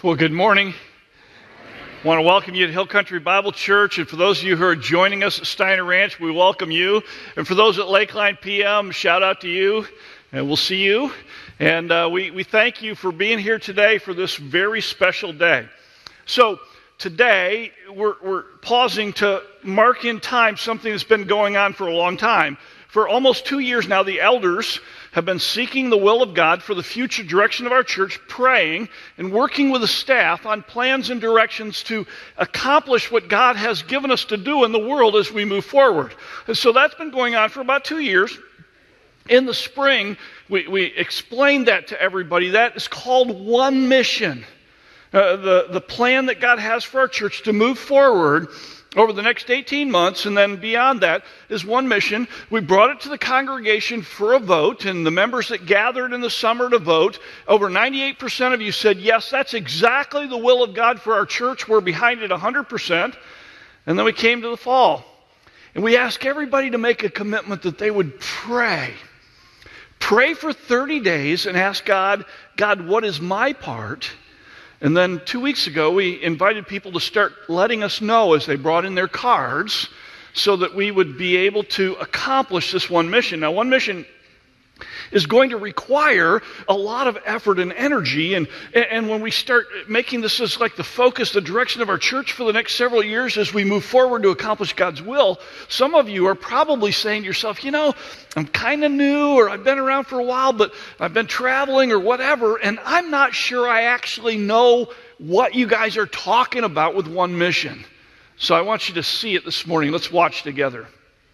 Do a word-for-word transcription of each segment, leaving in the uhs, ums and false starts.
Well, good morning. I want to welcome you to Hill Country Bible Church, and for those of you who are joining us at Steiner Ranch, we welcome you. And for those at Lakeline P M, shout out to you, and we'll see you. And uh, we, we thank you for being here today for this very special day. So today, we're, we're pausing to mark in time something that's been going on for a long time. For almost two years now, the elders have been seeking the will of God for the future direction of our church, praying and working with the staff on plans and directions to accomplish what God has given us to do in the world as we move forward. And so that's been going on for about two years. In the spring, we, we explained that to everybody. That is called One Mission. Uh, the, the plan that God has for our church to move forward over the next eighteen months, and then beyond that is One Mission. We brought it to the congregation for a vote, and the members that gathered in the summer to vote, over ninety-eight percent of you said, yes, that's exactly the will of God for our church. We're behind it one hundred percent. And then we came to the fall, and we asked everybody to make a commitment that they would pray. Pray for thirty days and ask God, God, what is my part? And then two weeks ago, we invited people to start letting us know as they brought in their cards so that we would be able to accomplish this One Mission. Now, One Mission is going to require a lot of effort and energy. And, and when we start making this as like the focus, the direction of our church for the next several years as we move forward to accomplish God's will, some of you are probably saying to yourself, you know, I'm kind of new, or I've been around for a while, but I've been traveling or whatever, and I'm not sure I actually know what you guys are talking about with One Mission. So I want you to see it this morning. Let's watch together.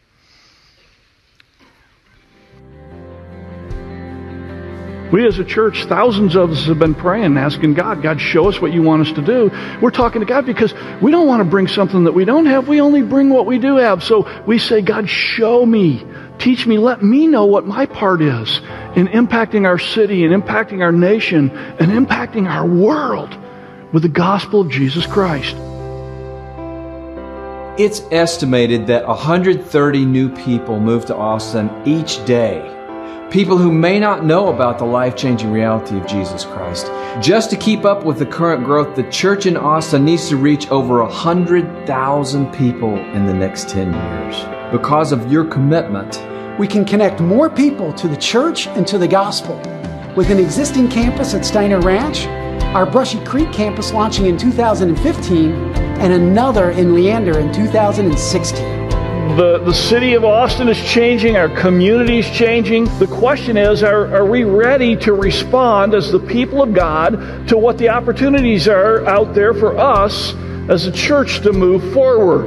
We as a church, thousands of us have been praying, asking God, God, show us what you want us to do. We're talking to God because we don't want to bring something that we don't have. We only bring what we do have. So we say, God, show me, teach me, let me know what my part is in impacting our city and impacting our nation and impacting our world with the gospel of Jesus Christ. It's estimated that one hundred thirty new people move to Austin each day. People who may not know about the life-changing reality of Jesus Christ. Just to keep up with the current growth, the church in Austin needs to reach over one hundred thousand people in the next ten years. Because of your commitment, we can connect more people to the church and to the gospel. With an existing campus at Steiner Ranch, our Brushy Creek campus launching in two thousand fifteen, and another in Leander in two thousand sixteen. The, the city of Austin is changing. Our community is changing. The question is, are, are we ready to respond as the people of God to what the opportunities are out there for us as a church to move forward?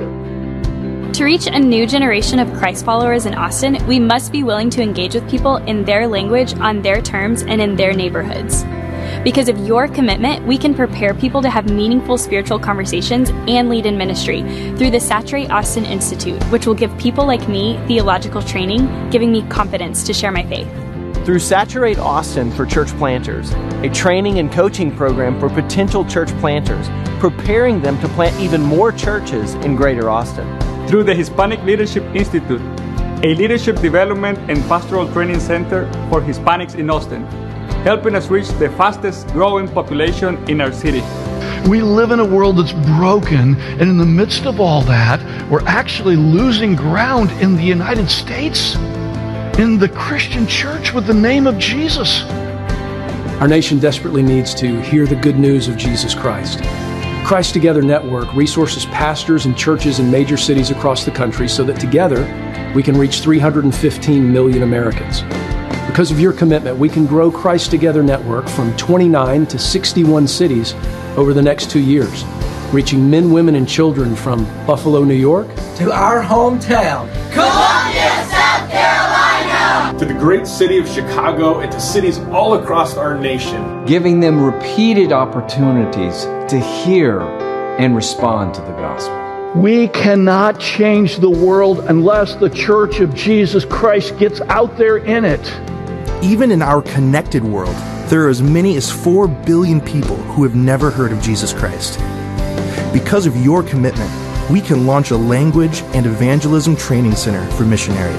To reach a new generation of Christ followers in Austin, we must be willing to engage with people in their language, on their terms, and in their neighborhoods. Because of your commitment, we can prepare people to have meaningful spiritual conversations and lead in ministry through the Saturate Austin Institute, which will give people like me theological training, giving me confidence to share my faith. Through Saturate Austin for Church Planters, a training and coaching program for potential church planters, preparing them to plant even more churches in Greater Austin. Through the Hispanic Leadership Institute, a leadership development and pastoral training center for Hispanics in Austin, helping us reach the fastest growing population in our city. We live in a world that's broken, and in the midst of all that, we're actually losing ground in the United States, in the Christian church with the name of Jesus. Our nation desperately needs to hear the good news of Jesus Christ. Christ Together Network resources pastors and churches in major cities across the country so that together we can reach three hundred fifteen million Americans. Because of your commitment, we can grow Christ Together Network from twenty-nine to sixty-one cities over the next two years, reaching men, women, and children from Buffalo, New York, to our hometown, Columbia, South Carolina, to the great city of Chicago, and to cities all across our nation, giving them repeated opportunities to hear and respond to the gospel. We cannot change the world unless the Church of Jesus Christ gets out there in it. Even in our connected world, there are as many as four billion people who have never heard of Jesus Christ. Because of your commitment, we can launch a language and evangelism training center for missionaries.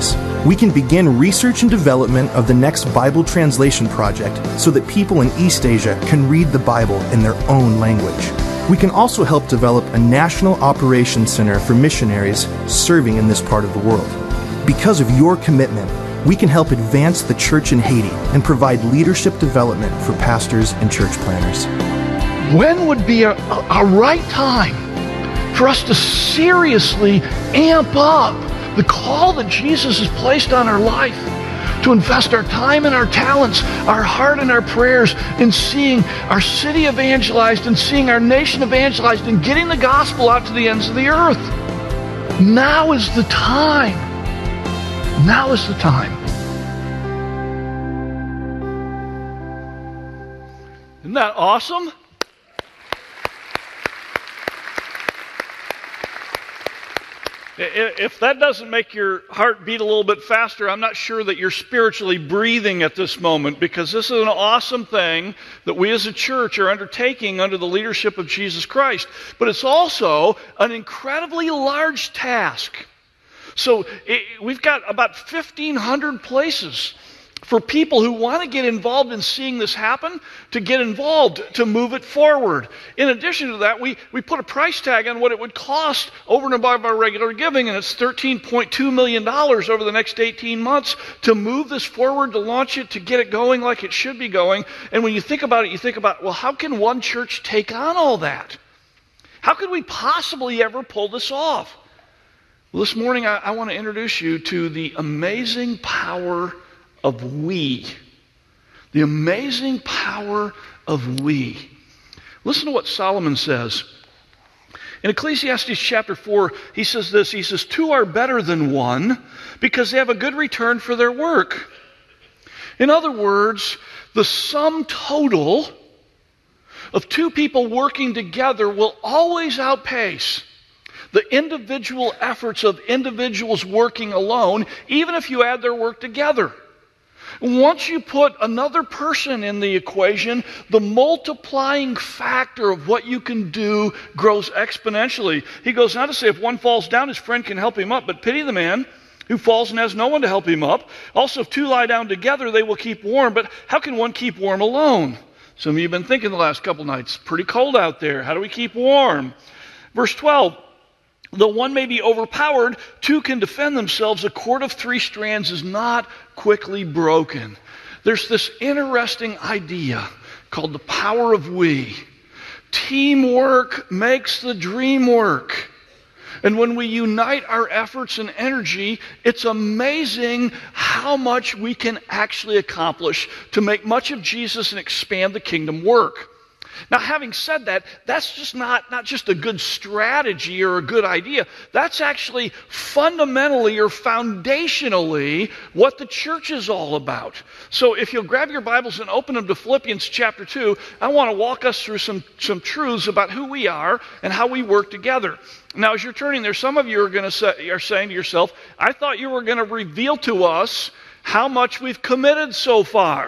We can begin research and development of the next Bible translation project so that people in East Asia can read the Bible in their own language. We can also help develop a national operations center for missionaries serving in this part of the world. Because of your commitment, we can help advance the church in Haiti and provide leadership development for pastors and church planners. When would be a, a, a right time for us to seriously amp up the call that Jesus has placed on our life, to invest our time and our talents, our heart and our prayers in seeing our city evangelized and seeing our nation evangelized and getting the gospel out to the ends of the earth? Now is the time. Now is the time. Isn't that awesome? If that doesn't make your heart beat a little bit faster, I'm not sure that you're spiritually breathing at this moment, because this is an awesome thing that we as a church are undertaking under the leadership of Jesus Christ. But it's also an incredibly large task. So it, we've got about fifteen hundred places for people who want to get involved in seeing this happen, to get involved, to move it forward. In addition to that, we, we put a price tag on what it would cost over and above our regular giving, and it's thirteen point two million dollars over the next eighteen months to move this forward, to launch it, to get it going like it should be going. And when you think about it, you think about, well, how can one church take on all that? How could we possibly ever pull this off? Well, this morning I, I want to introduce you to the amazing power of we. The amazing power of we. Listen to what Solomon says. In Ecclesiastes chapter four, he says this. He says, two are better than one because they have a good return for their work. In other words, the sum total of two people working together will always outpace the individual efforts of individuals working alone, even if you add their work together. Once you put another person in the equation, the multiplying factor of what you can do grows exponentially. He goes on to say, if one falls down, his friend can help him up, but pity the man who falls and has no one to help him up. Also, if two lie down together, they will keep warm, but how can one keep warm alone? Some of you have been thinking the last couple nights, pretty cold out there. How do we keep warm? Verse twelve, though one may be overpowered, two can defend themselves. A cord of three strands is not quickly broken. There's this interesting idea called the power of we. Teamwork makes the dream work. And when we unite our efforts and energy, it's amazing how much we can actually accomplish to make much of Jesus and expand the kingdom work. Now, having said that, that's just not, not just a good strategy or a good idea. That's actually fundamentally or foundationally what the church is all about. So if you'll grab your Bibles and open them to Philippians chapter two, I want to walk us through some, some truths about who we are and how we work together. Now, as you're turning there, some of you are going to say, are saying to yourself, I thought you were going to reveal to us how much we've committed so far.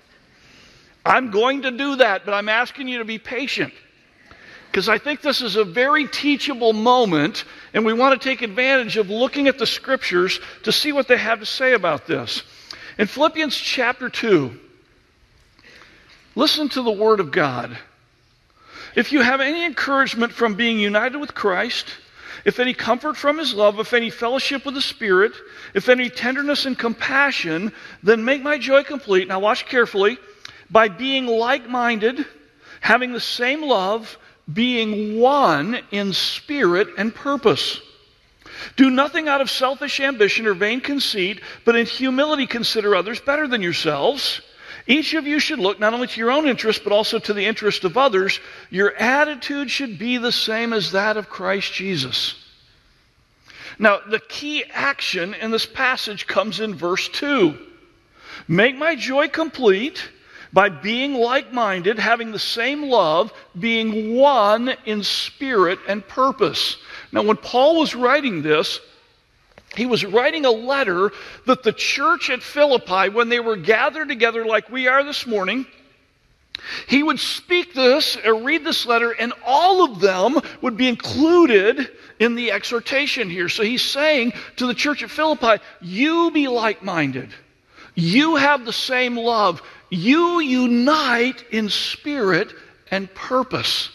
I'm going to do that, but I'm asking you to be patient, because I think this is a very teachable moment, and we want to take advantage of looking at the Scriptures to see what they have to say about this. In Philippians chapter two, listen to the Word of God. If you have any encouragement from being united with Christ, if any comfort from His love, if any fellowship with the Spirit, if any tenderness and compassion, then make my joy complete. Now watch carefully. By being like-minded, having the same love, being one in spirit and purpose. Do nothing out of selfish ambition or vain conceit, but in humility consider others better than yourselves. Each of you should look not only to your own interest, but also to the interest of others. Your attitude should be the same as that of Christ Jesus. Now, the key action in this passage comes in verse two. Make my joy complete by being like-minded, having the same love, being one in spirit and purpose. Now, when Paul was writing this, he was writing a letter that the church at Philippi, when they were gathered together like we are this morning, He would speak this or read this letter, and all of them would be included in the exhortation here. So he's saying to the church at Philippi, you be like-minded. You have the same love. You unite in spirit and purpose.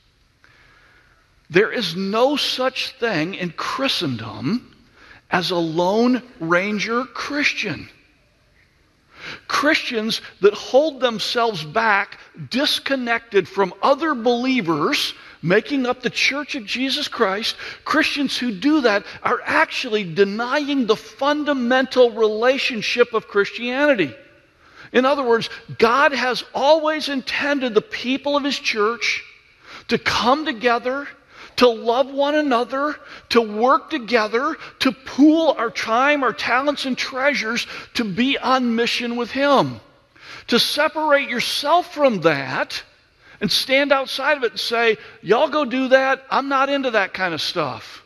There is no such thing in Christendom as a Lone Ranger Christian. Christians that hold themselves back, disconnected from other believers, making up the church of Jesus Christ, Christians who do that are actually denying the fundamental relationship of Christianity. In other words, God has always intended the people of His church to come together, to love one another, to work together, to pool our time, our talents, and treasures to be on mission with Him. To separate yourself from that and stand outside of it and say, y'all go do that, I'm not into that kind of stuff.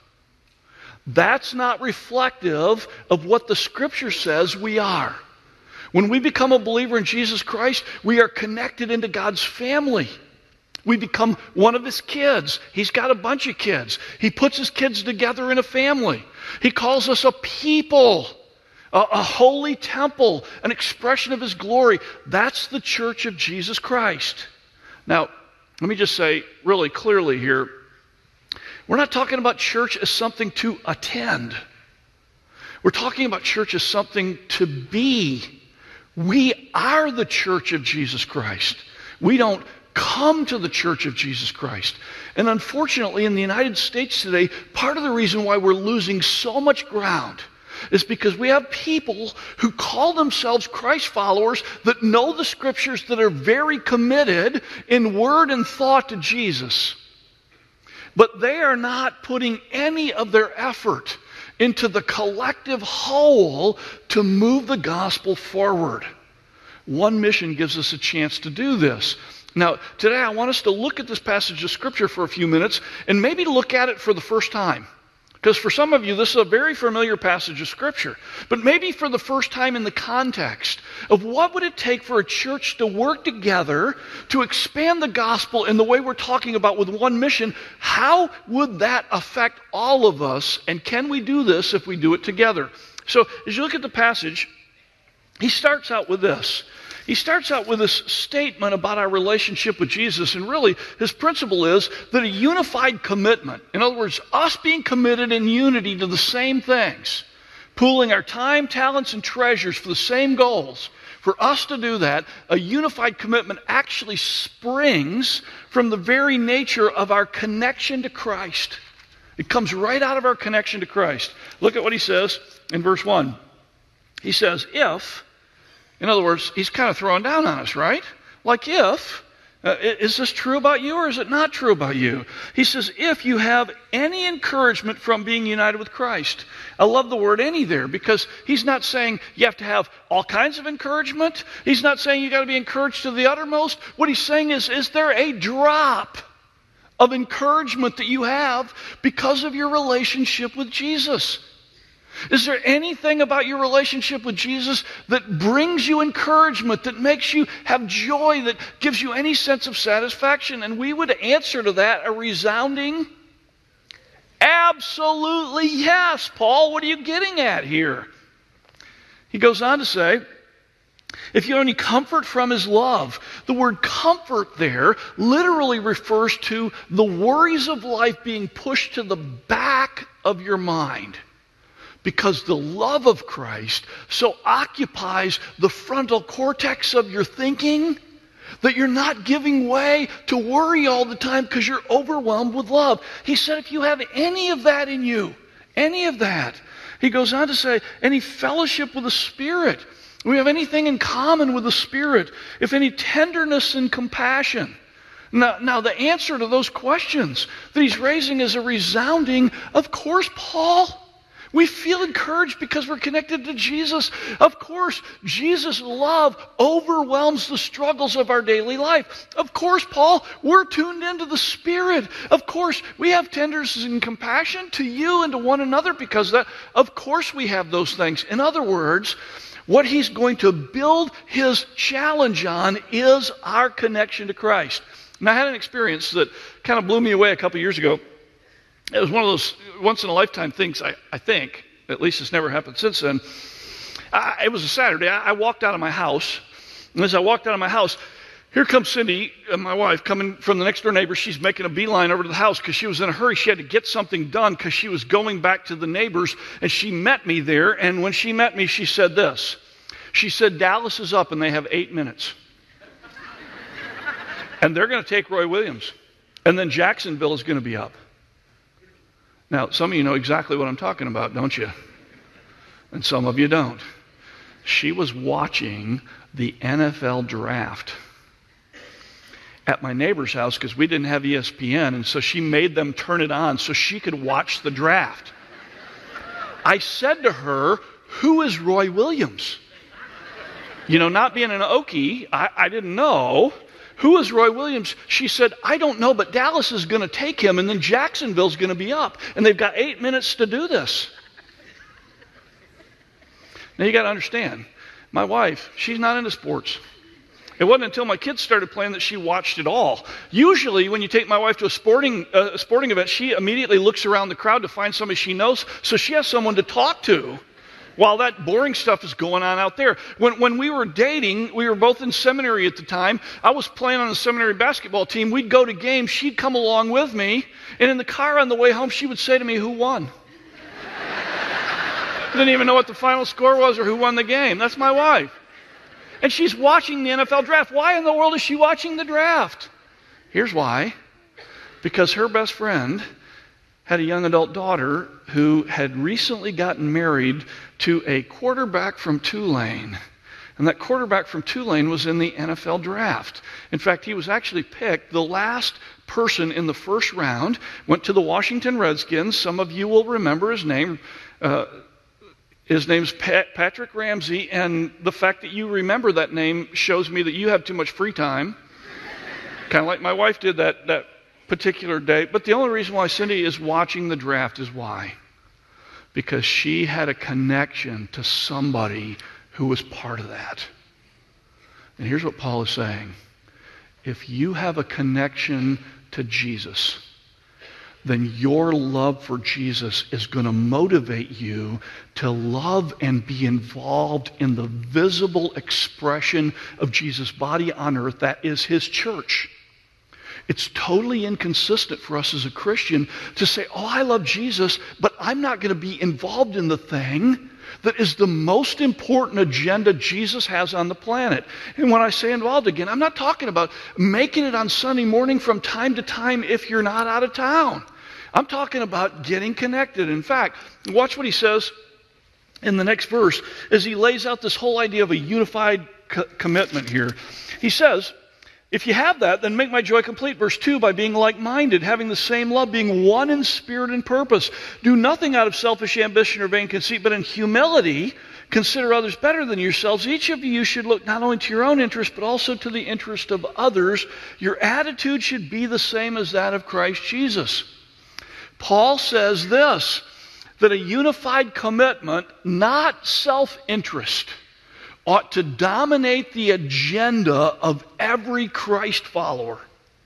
That's not reflective of what the Scripture says we are. When we become a believer in Jesus Christ, we are connected into God's family. We become one of His kids. He's got a bunch of kids. He puts His kids together in a family. He calls us a people, a, a holy temple, an expression of His glory. That's the church of Jesus Christ. Now, let me just say really clearly here, we're not talking about church as something to attend. We're talking about church as something to be. We are the church of Jesus Christ. We don't come to the church of Jesus Christ. And unfortunately, in the United States today, part of the reason why we're losing so much ground is because we have people who call themselves Christ followers that know the Scriptures, that are very committed in word and thought to Jesus. But they are not putting any of their effort into the collective whole to move the gospel forward. One Mission gives us a chance to do this. Now, today I want us to look at this passage of Scripture for a few minutes and maybe look at it for the first time. Because for some of you, this is a very familiar passage of Scripture. But maybe for the first time in the context of what would it take for a church to work together to expand the gospel in the way we're talking about with One Mission, how would that affect all of us? And can we do this if we do it together? So as you look at the passage, he starts out with this. He starts out with this statement about our relationship with Jesus, and really his principle is that a unified commitment, in other words, us being committed in unity to the same things, pooling our time, talents, and treasures for the same goals, for us to do that, a unified commitment actually springs from the very nature of our connection to Christ. It comes right out of our connection to Christ. Look at what he says in verse one. He says, if... In other words, he's kind of throwing down on us, right? Like if, uh, is this true about you or is it not true about you? He says, if you have any encouragement from being united with Christ. I love the word any there because he's not saying you have to have all kinds of encouragement. He's not saying you got to be encouraged to the uttermost. What he's saying is, is there a drop of encouragement that you have because of your relationship with Jesus? Is there anything about your relationship with Jesus that brings you encouragement, that makes you have joy, that gives you any sense of satisfaction? And we would answer to that a resounding, absolutely yes. Paul, what are you getting at here? He goes on to say, if you have any comfort from His love, the word comfort there literally refers to the worries of life being pushed to the back of your mind. Because the love of Christ so occupies the frontal cortex of your thinking that you're not giving way to worry all the time because you're overwhelmed with love. He said if you have any of that in you, any of that, he goes on to say, any fellowship with the Spirit, we have anything in common with the Spirit, if any tenderness and compassion. Now, now the answer to those questions that he's raising is a resounding, of course, Paul. We feel encouraged because we're connected to Jesus. Of course, Jesus' love overwhelms the struggles of our daily life. Of course, Paul, we're tuned into the Spirit. Of course, we have tenderness and compassion to you and to one another because that, of course we have those things. In other words, What he's going to build his challenge on is our connection to Christ. And I had an experience that kind of blew me away a couple years ago. It was one of those once-in-a-lifetime things, I, I think. At least it's never happened since then. I, it was a Saturday. I, I walked out of my house. And as I walked out of my house, here comes Cindy, my wife, coming from the next-door neighbor. She's making a beeline over to the house because she was in a hurry. She had to get something done because she was going back to the neighbors. And she met me there. And when she met me, she said this. She said, Dallas is up and they have eight minutes. And they're going to take Roy Williams. And then Jacksonville is going to be up. Now, some of you know exactly what I'm talking about, don't you? And some of you don't. She was watching the N F L draft at my neighbor's house because we didn't have E S P N, and so she made them turn it on so she could watch the draft. I said to her, who is Roy Williams? You know, not being an Okie, I, I didn't know. Who is Roy Williams? She said, I don't know, but Dallas is going to take him, and then Jacksonville's going to be up. And they've got eight minutes to do this. Now, you got to understand, my wife, she's not into sports. It wasn't until my kids started playing that she watched it all. Usually, when you take my wife to a sporting, uh, a sporting event, she immediately looks around the crowd to find somebody she knows, so she has someone to talk to while that boring stuff is going on out there. When, when we were dating, we were both in seminary at the time. I was playing on the seminary basketball team. We'd go to games. She'd come along with me. And in the car on the way home, she would say to me, who won? Didn't even know what the final score was or who won the game. That's my wife. And she's watching the N F L draft. Why in the world is she watching the draft? Here's why. Because her best friend had a young adult daughter who had recently gotten married to a quarterback from Tulane. And that quarterback from Tulane was in the N F L draft. In fact, he was actually picked the last person in the first round, went to the Washington Redskins. Some of you will remember his name. Uh, his name's Pat, Patrick Ramsey, and the fact that you remember that name shows me that you have too much free time. Kind of like my wife did that, that particular day. But the only reason why Cindy is watching the draft is why? Because she had a connection to somebody who was part of that. And here's what Paul is saying. If you have a connection to Jesus, then your love for Jesus is going to motivate you to love and be involved in the visible expression of Jesus' body on earth, that is his church. It's totally inconsistent for us as a Christian to say, oh, I love Jesus, but I'm not going to be involved in the thing that is the most important agenda Jesus has on the planet. And when I say involved again, I'm not talking about making it on Sunday morning from time to time if you're not out of town. I'm talking about getting connected. In fact, watch what he says in the next verse as he lays out this whole idea of a unified co- commitment here. He says, if you have that, then make my joy complete. Verse two, by being like-minded, having the same love, being one in spirit and purpose. Do nothing out of selfish ambition or vain conceit, but in humility consider others better than yourselves. Each of you should look not only to your own interest, but also to the interest of others. Your attitude should be the same as that of Christ Jesus. Paul says this, that a unified commitment, not self-interest, ought to dominate the agenda of every Christ follower.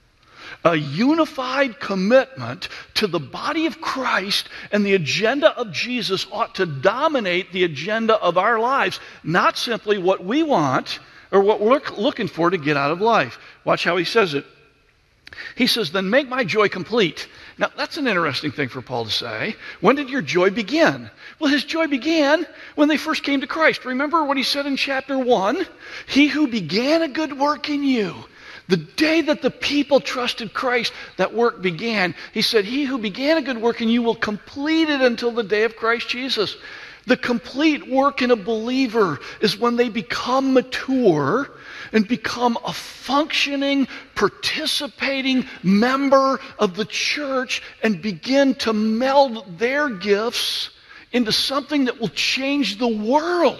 A unified commitment to the body of Christ and the agenda of Jesus ought to dominate the agenda of our lives, not simply what we want or what we're looking for to get out of life. Watch how he says it. He says, then make my joy complete. Now, that's an interesting thing for Paul to say. When did your joy begin? Well, his joy began when they first came to Christ. Remember what he said in chapter one? He who began a good work in you. The day that the people trusted Christ, that work began. He said, he who began a good work in you will complete it until the day of Christ Jesus. The complete work in a believer is when they become mature and become a functioning, participating member of the church and begin to meld their gifts into something that will change the world.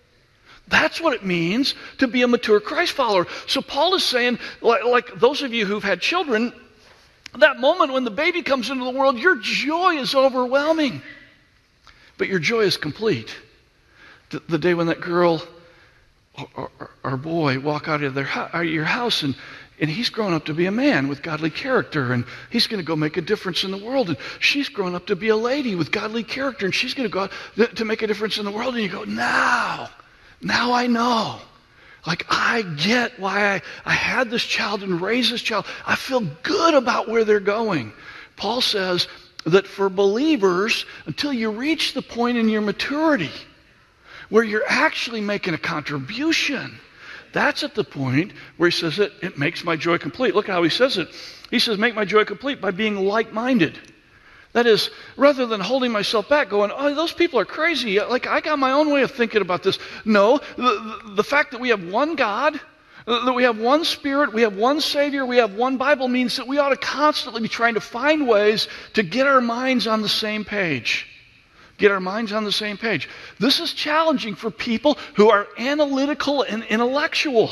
That's what it means to be a mature Christ follower. So Paul is saying, like, like those of you who've had children, that moment when the baby comes into the world, your joy is overwhelming. But your joy is complete The, the day when that girl or, or, or boy walk out of their or your house and, and he's grown up to be a man with godly character and he's going to go make a difference in the world. And she's grown up to be a lady with godly character and she's going to go out to make a difference in the world. And you go, now, now I know. Like, I get why I, I had this child and raised this child. I feel good about where they're going. Paul says that for believers, until you reach the point in your maturity where you're actually making a contribution, that's at the point where he says it, it makes my joy complete. Look how he says it. He says, make my joy complete by being like-minded. That is, rather than holding myself back, going, oh, those people are crazy. Like, I got my own way of thinking about this. No, the, the, the fact that we have one God, that we have one Spirit, we have one Savior, we have one Bible means that we ought to constantly be trying to find ways to get our minds on the same page. Get our minds on the same page. This is challenging for people who are analytical and intellectual.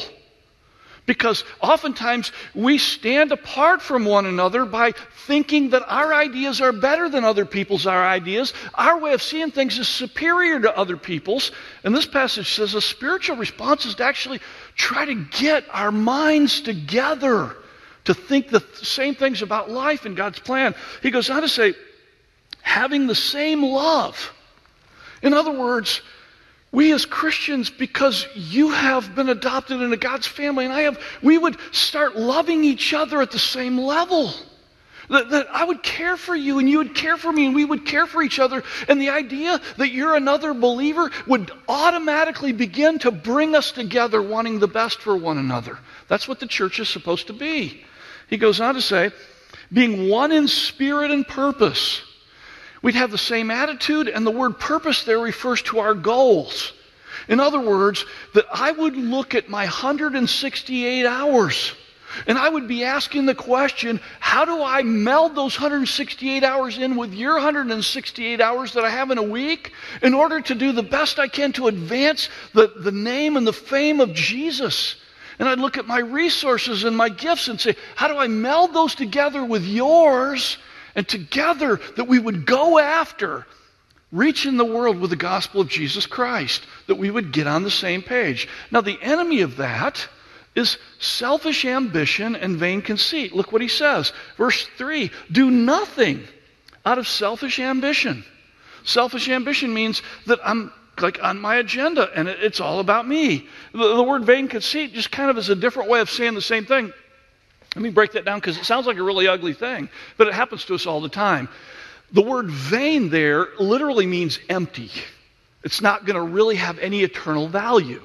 Because oftentimes we stand apart from one another by thinking that our ideas are better than other people's our ideas. Our way of seeing things is superior to other people's. And this passage says a spiritual response is to actually try to get our minds together to think the same things about life and God's plan. He goes on to say, having the same love. In other words, we as Christians, because you have been adopted into God's family and I have, we would start loving each other at the same level. That, that I would care for you and you would care for me and we would care for each other. And the idea that you're another believer would automatically begin to bring us together wanting the best for one another. That's what the church is supposed to be. He goes on to say, being one in spirit and purpose. We'd have the same attitude, and the word purpose there refers to our goals. In other words, that I would look at my one hundred sixty-eight hours, and I would be asking the question, how do I meld those one hundred sixty-eight hours in with your one hundred sixty-eight hours that I have in a week in order to do the best I can to advance the, the name and the fame of Jesus? And I'd look at my resources and my gifts and say, how do I meld those together with yours? And together that we would go after reaching the world with the gospel of Jesus Christ, that we would get on the same page. Now the enemy of that is selfish ambition and vain conceit. Look what he says. Verse three, do nothing out of selfish ambition. Selfish ambition means that I'm like on my agenda and it's all about me. The, the word vain conceit just kind of is a different way of saying the same thing. Let me break that down because it sounds like a really ugly thing, but it happens to us all the time. The word vain there literally means empty. It's not going to really have any eternal value.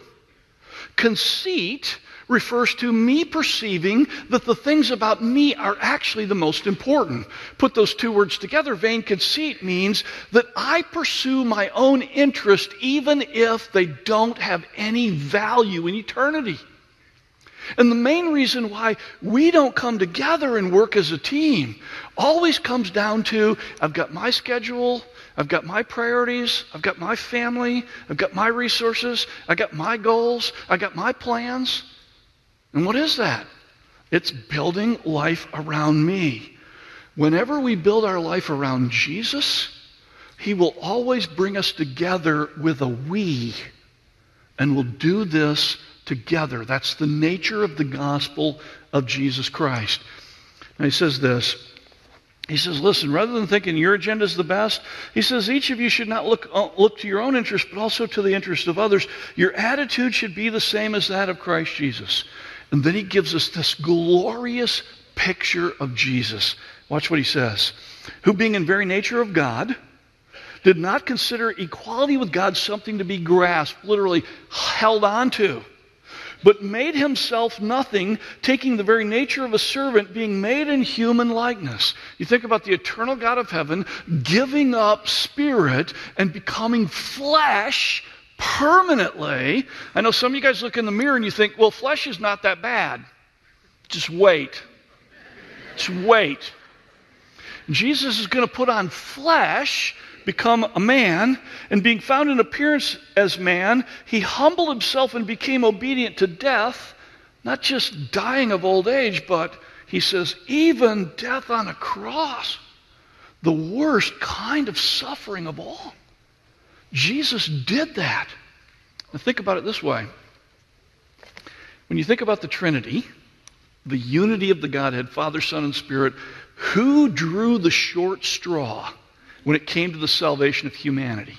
Conceit refers to me perceiving that the things about me are actually the most important. Put those two words together, vain conceit means that I pursue my own interest even if they don't have any value in eternity. And the main reason why we don't come together and work as a team always comes down to, I've got my schedule, I've got my priorities, I've got my family, I've got my resources, I've got my goals, I've got my plans. And what is that? It's building life around me. Whenever we build our life around Jesus, He will always bring us together with a we. And we'll do this together. That's the nature of the gospel of Jesus Christ. And he says this. He says, listen, rather than thinking your agenda is the best, he says each of you should not look, uh, look to your own interest, but also to the interest of others. Your attitude should be the same as that of Christ Jesus. And then he gives us this glorious picture of Jesus. Watch what he says. Who being in very nature of God, did not consider equality with God something to be grasped, literally held on to, but made himself nothing, taking the very nature of a servant, being made in human likeness. You think about the eternal God of heaven giving up spirit and becoming flesh permanently. I know some of you guys look in the mirror and you think, well, flesh is not that bad. Just wait. Just wait. Jesus is going to put on flesh, become a man, and being found in appearance as man, he humbled himself and became obedient to death, not just dying of old age, but he says, even death on a cross, the worst kind of suffering of all. Jesus did that. Now think about it this way. When you think about the Trinity, the unity of the Godhead, Father, Son, and Spirit, who drew the short straw when it came to the salvation of humanity?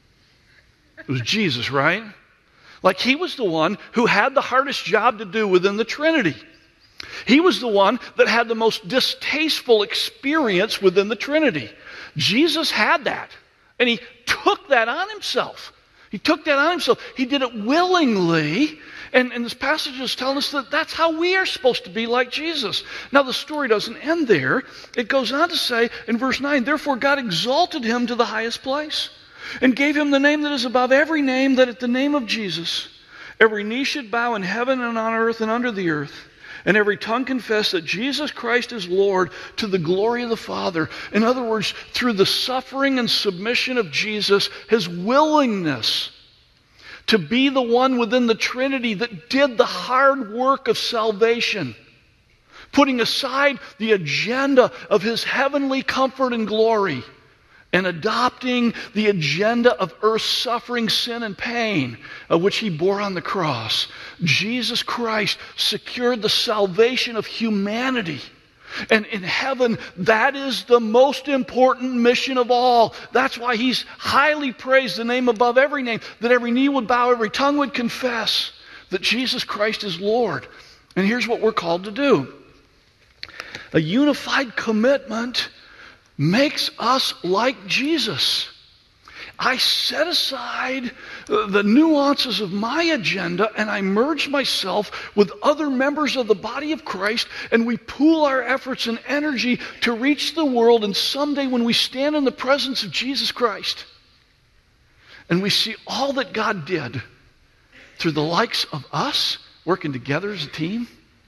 It was Jesus, right? Like he was the one who had the hardest job to do within the Trinity. He was the one that had the most distasteful experience within the Trinity. Jesus had that, and he took that on himself. He took that on himself. He did it willingly, and, and this passage is telling us that that's how we are supposed to be like Jesus. Now, the story doesn't end there. It goes on to say in verse nine, therefore God exalted him to the highest place and gave him the name that is above every name, that at the name of Jesus every knee should bow in heaven and on earth and under the earth, and every tongue confess that Jesus Christ is Lord, to the glory of the Father. In other words, through the suffering and submission of Jesus, his willingness to be the one within the Trinity that did the hard work of salvation, putting aside the agenda of his heavenly comfort and glory, and adopting the agenda of earth's suffering, sin, and pain, of which he bore on the cross. Jesus Christ secured the salvation of humanity. And in heaven, that is the most important mission of all. That's why he's highly praised, the name above every name, that every knee would bow, every tongue would confess that Jesus Christ is Lord. And here's what we're called to do. A unified commitment makes us like Jesus. I set aside the nuances of my agenda and I merge myself with other members of the body of Christ, and we pool our efforts and energy to reach the world. And someday when we stand in the presence of Jesus Christ and we see all that God did through the likes of us working together as a team,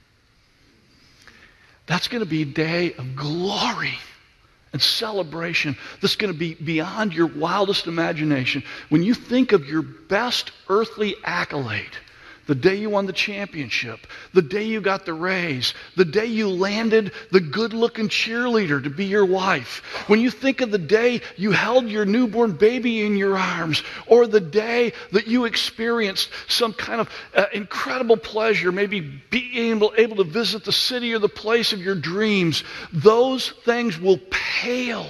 that's going to be a day of glory and celebration that's going to be beyond your wildest imagination. When you think of your best earthly accolade, the day you won the championship, the day you got the raise, the day you landed the good-looking cheerleader to be your wife, when you think of the day you held your newborn baby in your arms, or the day that you experienced some kind of uh, incredible pleasure, maybe being able, able to visit the city or the place of your dreams, those things will pale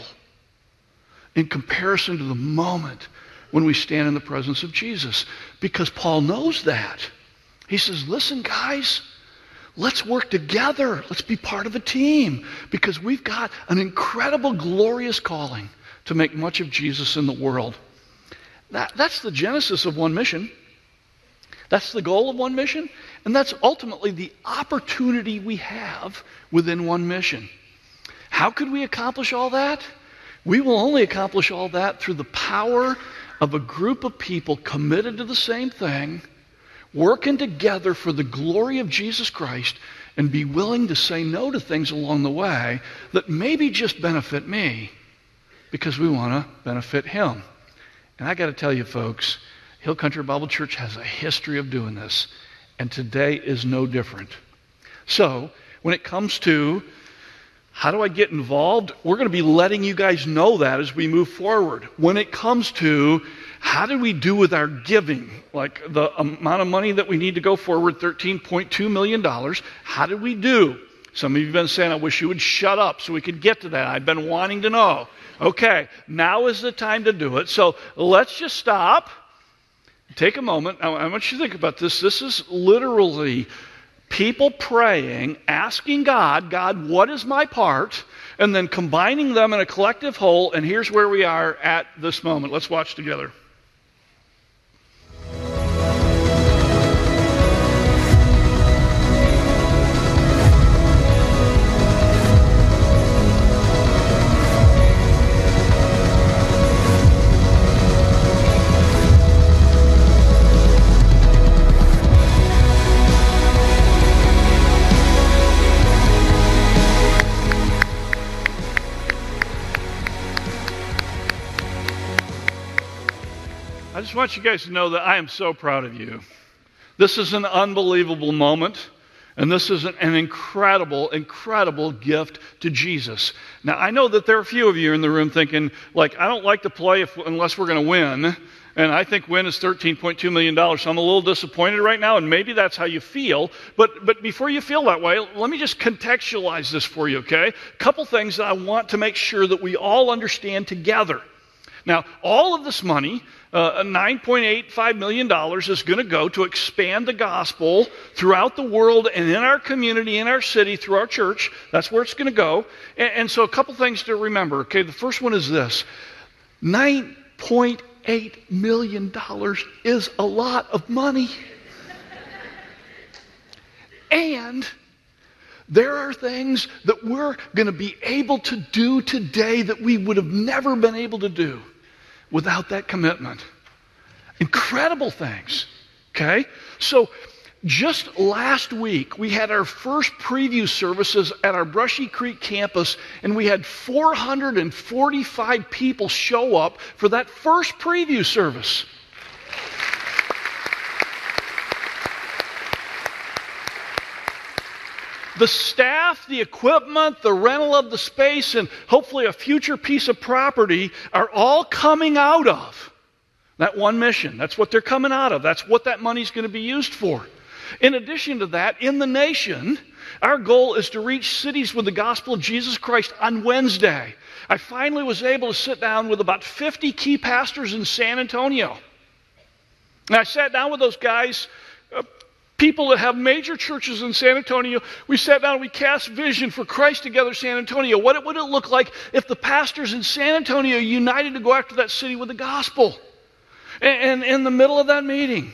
in comparison to the moment when we stand in the presence of Jesus. Because Paul knows that. He says, listen, guys, let's work together. Let's be part of a team, because we've got an incredible, glorious calling to make much of Jesus in the world. That, that's the genesis of One Mission. That's the goal of One Mission, and that's ultimately the opportunity we have within One Mission. How could we accomplish all that? We will only accomplish all that through the power of a group of people committed to the same thing, working together for the glory of Jesus Christ, and be willing to say no to things along the way that maybe just benefit me because we want to benefit him. And I got to tell you, folks, Hill Country Bible Church has a history of doing this, and today is no different. So, when it comes to how do I get involved, we're going to be letting you guys know that as we move forward. When it comes to how do we do with our giving, like the amount of money that we need to go forward, thirteen point two million dollars, how do we do? Some of you have been saying, I wish you would shut up so we could get to that. I've been wanting to know. Okay, now is the time to do it. So let's just stop, take a moment. I want you to think about this. This is literally people praying, asking God, God, what is my part? And then combining them in a collective whole, and here's where we are at this moment. Let's watch together. I just want you guys to know that I am so proud of you. This is an unbelievable moment, and this is an, an incredible, incredible gift to Jesus. Now, I know that there are a few of you in the room thinking, like, I don't like to play if, unless we're going to win. And I think Win is thirteen point two million dollars. So I'm a little disappointed right now, and maybe that's how you feel. But but before you feel that way, let me just contextualize this for you, okay? A couple things that I want to make sure that we all understand together. Now, all of this money, uh, nine point eight five million dollars, is going to go to expand the gospel throughout the world and in our community, in our city, through our church. That's where it's going to go. And, and so a couple things to remember, okay? The first one is this. nine point eight million dollars is a lot of money. And there are things that we're going to be able to do today that we would have never been able to do without that commitment. Incredible things. Okay? So, just last week, we had our first preview services at our Brushy Creek campus, and we had four hundred forty-five people show up for that first preview service. The staff, the equipment, the rental of the space, and hopefully a future piece of property are all coming out of that one mission. That's what they're coming out of. That's what that money's going to be used for. In addition to that, in the nation, our goal is to reach cities with the gospel of Jesus Christ on Wednesday. I finally was able to sit down with about fifty key pastors in San Antonio. And I sat down with those guys, uh, people that have major churches in San Antonio. We sat down and we cast vision for Christ Together San Antonio. What would it look like if the pastors in San Antonio united to go after that city with the gospel? And, and in the middle of that meeting,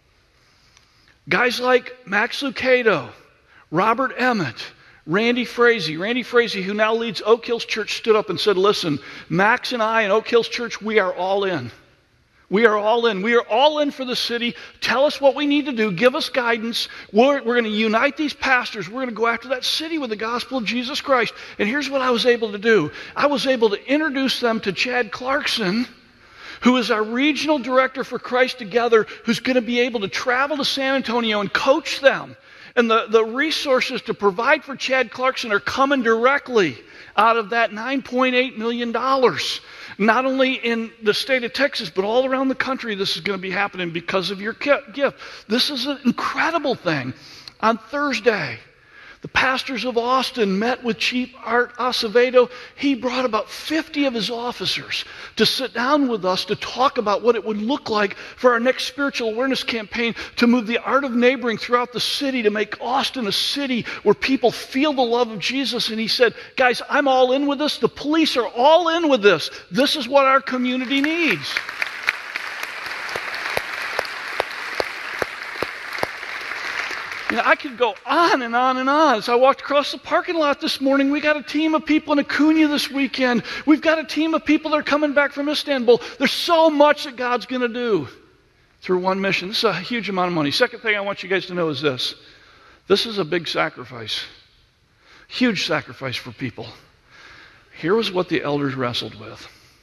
guys like Max Lucado, Robert Emmett, Randy Frazee. Randy Frazee, who now leads Oak Hills Church, stood up and said, listen, Max and I and Oak Hills Church, we are all in. We are all in. We are all in for the city. Tell us what we need to do. Give us guidance. We're, we're going to unite these pastors. We're going to go after that city with the gospel of Jesus Christ. And here's what I was able to do. I was able to introduce them to Chad Clarkson, who is our regional director for Christ Together, who's going to be able to travel to San Antonio and coach them. And the, the resources to provide for Chad Clarkson are coming directly out of that nine point eight million dollars. Not only in the state of Texas, but all around the country, this is going to be happening because of your gift. This is an incredible thing. On Thursday, the pastors of Austin met with Chief Art Acevedo. He brought about fifty of his officers to sit down with us to talk about what it would look like for our next spiritual awareness campaign to move the art of neighboring throughout the city to make Austin a city where people feel the love of Jesus. And he said, guys, I'm all in with this. The police are all in with this. This is what our community needs. You know, I could go on and on and on. As I walked across the parking lot this morning, we got a team of people in Acuna this weekend. We've got a team of people that are coming back from Istanbul. There's so much that God's going to do through one mission. This is a huge amount of money. Second thing I want you guys to know is this. This is a big sacrifice. Huge sacrifice for people. Here was what the elders wrestled with.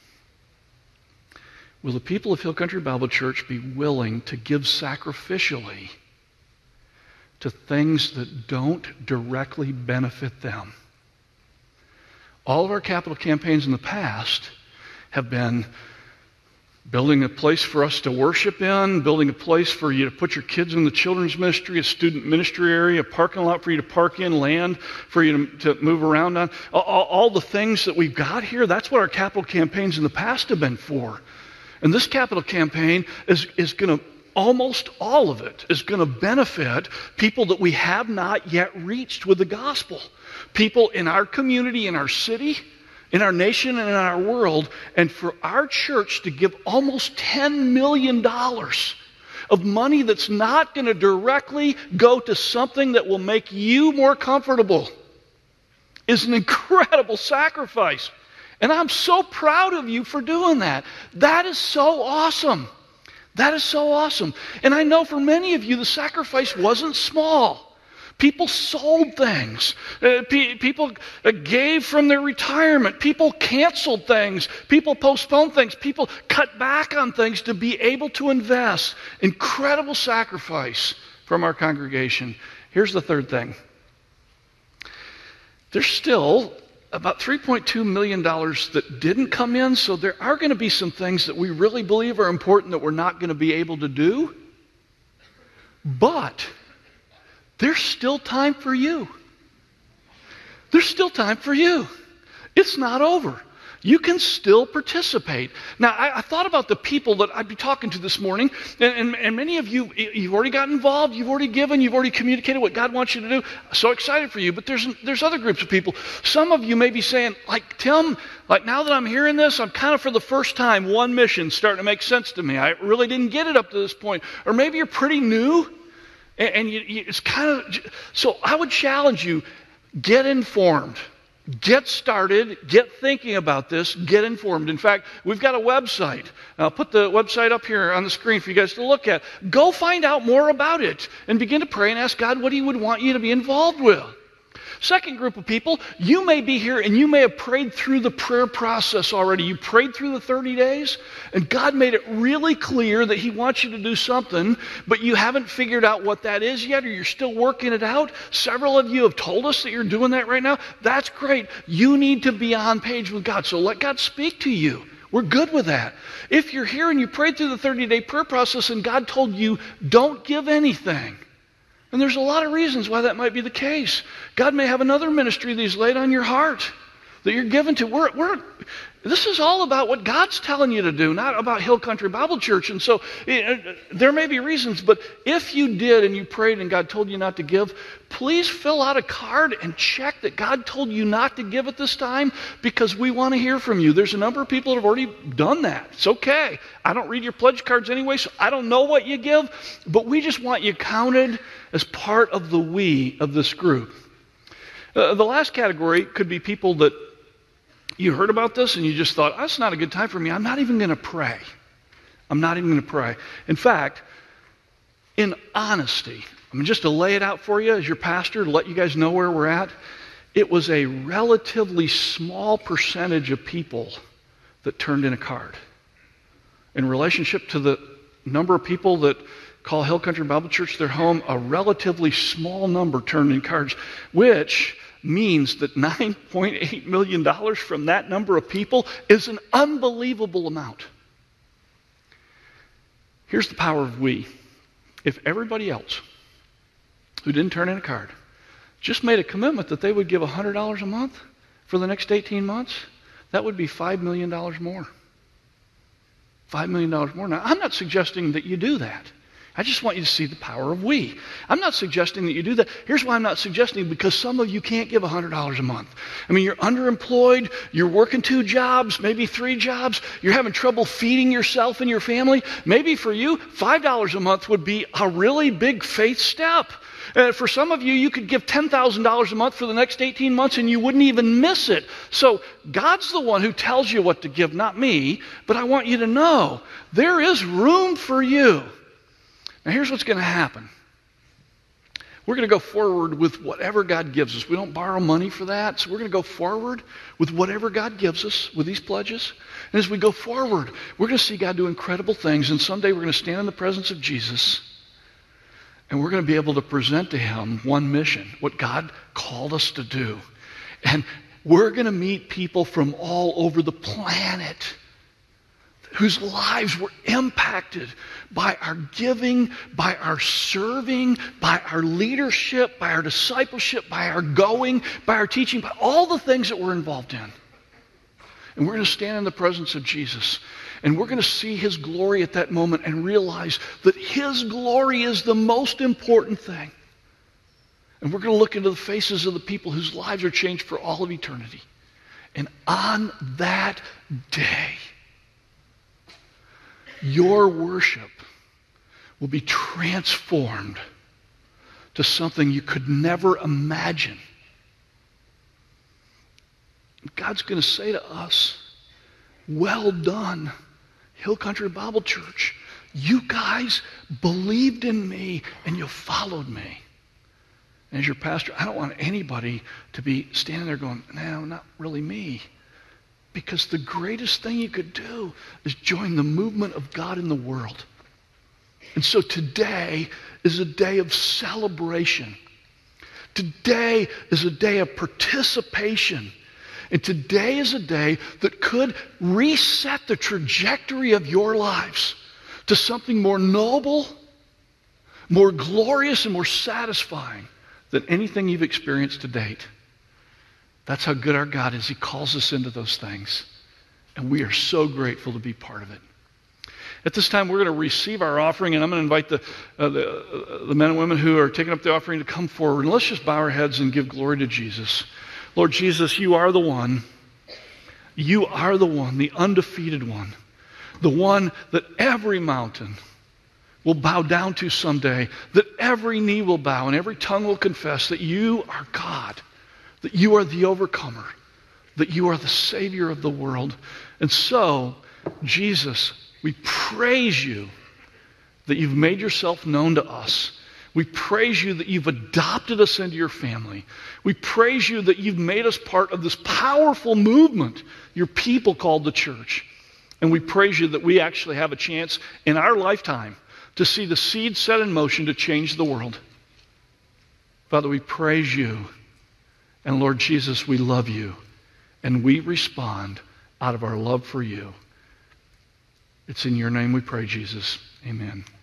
Will the people of Hill Country Bible Church be willing to give sacrificially to things that don't directly benefit them? All of our capital campaigns in the past have been building a place for us to worship in, building a place for you to put your kids in the children's ministry, a student ministry area, a parking lot for you to park in, land for you to, to move around on. All, all the things that we've got here, that's what our capital campaigns in the past have been for. And this capital campaign is, is going to almost all of it is going to benefit people that we have not yet reached with the gospel. People in our community, in our city, in our nation, and in our world. And for our church to give almost ten million dollars of money that's not going to directly go to something that will make you more comfortable is an incredible sacrifice. And I'm so proud of you for doing that. That is so awesome. That is so awesome. And I know for many of you, the sacrifice wasn't small. People sold things. Uh, pe- people uh, gave from their retirement. People canceled things. People postponed things. People cut back on things to be able to invest. Incredible sacrifice from our congregation. Here's the third thing. There's still about three point two million dollars that didn't come in, so there are going to be some things that we really believe are important that we're not going to be able to do. But there's still time for you. There's still time for you. It's not over. You can still participate. Now, I, I thought about the people that I'd be talking to this morning, and, and, and many of you, you've already got involved, you've already given, you've already communicated what God wants you to do. So excited for you. But there's there's other groups of people. Some of you may be saying, like, Tim, like now that I'm hearing this, I'm kind of for the first time, one mission starting to make sense to me. I really didn't get it up to this point. Or maybe you're pretty new, and, and you, you, it's kind of, so I would challenge you, get informed. Get started, get thinking about this, get informed. In fact, we've got a website. I'll put the website up here on the screen for you guys to look at. Go find out more about it and begin to pray and ask God what He would want you to be involved with. Second group of people, you may be here and you may have prayed through the prayer process already. You prayed through the thirty days, and God made it really clear that He wants you to do something, but you haven't figured out what that is yet, or you're still working it out. Several of you have told us that you're doing that right now. That's great. You need to be on page with God, so let God speak to you. We're good with that. If you're here and you prayed through the thirty-day prayer process and God told you, don't give anything, and there's a lot of reasons why that might be the case. God may have another ministry that He's laid on your heart that you're given to. We're, we're, this is all about what God's telling you to do, not about Hill Country Bible Church. And so it, there may be reasons, but if you did and you prayed and God told you not to give, please fill out a card and check that God told you not to give at this time, because we want to hear from you. There's a number of people that have already done that. It's okay. I don't read your pledge cards anyway, so I don't know what you give, but we just want you counted as part of the we of this group. Uh, the last category could be people that you heard about this and you just thought, that's not a good time for me. I'm not even going to pray. I'm not even going to pray. In fact, in honesty, I mean, just to lay it out for you as your pastor, to let you guys know where we're at, it was a relatively small percentage of people that turned in a card. In relationship to the number of people that call Hill Country Bible Church their home, a relatively small number turned in cards, which means that nine point eight million dollars from that number of people is an unbelievable amount. Here's the power of we. If everybody else who didn't turn in a card just made a commitment that they would give one hundred dollars a month for the next eighteen months, that would be five million dollars more. five million dollars more. Now, I'm not suggesting that you do that. I just want you to see the power of we. I'm not suggesting that you do that. Here's why I'm not suggesting, because some of you can't give one hundred dollars a month. I mean, you're underemployed, you're working two jobs, maybe three jobs, you're having trouble feeding yourself and your family. Maybe for you, five dollars a month would be a really big faith step. Uh, for some of you, you could give ten thousand dollars a month for the next eighteen months and you wouldn't even miss it. So God's the one who tells you what to give, not me. But I want you to know there is room for you. Now here's what's going to happen. We're going to go forward with whatever God gives us. We don't borrow money for that. So we're going to go forward with whatever God gives us with these pledges. And as we go forward, we're going to see God do incredible things. And someday we're going to stand in the presence of Jesus. And we're going to be able to present to Him one mission, what God called us to do. And we're going to meet people from all over the planet whose lives were impacted by our giving, by our serving, by our leadership, by our discipleship, by our going, by our teaching, by all the things that we're involved in. And we're going to stand in the presence of Jesus. And we're going to see His glory at that moment and realize that His glory is the most important thing. And we're going to look into the faces of the people whose lives are changed for all of eternity. And on that day, your worship will be transformed to something you could never imagine. God's going to say to us, well done, Hill Country Bible Church. You guys believed in me and you followed me. And as your pastor, I don't want anybody to be standing there going, no, not really me. Because the greatest thing you could do is join the movement of God in the world. And so today is a day of celebration. Today is a day of participation And today is a day that could reset the trajectory of your lives to something more noble, more glorious, and more satisfying than anything you've experienced to date. That's how good our God is. He calls us into those things. And we are so grateful to be part of it. At this time, we're going to receive our offering, and I'm going to invite the, uh, the, uh, the men and women who are taking up the offering to come forward. And let's just bow our heads and give glory to Jesus. Lord Jesus, you are the one. You are the one, the undefeated one. The one that every mountain will bow down to someday, that every knee will bow and every tongue will confess that you are God, that you are the overcomer, that you are the Savior of the world. And so, Jesus, we praise you that you've made yourself known to us. We praise you that you've adopted us into your family. We praise you that you've made us part of this powerful movement, your people called the church. And we praise you that we actually have a chance in our lifetime to see the seed set in motion to change the world. Father, we praise you. And Lord Jesus, we love you. And we respond out of our love for you. It's in your name we pray, Jesus. Amen.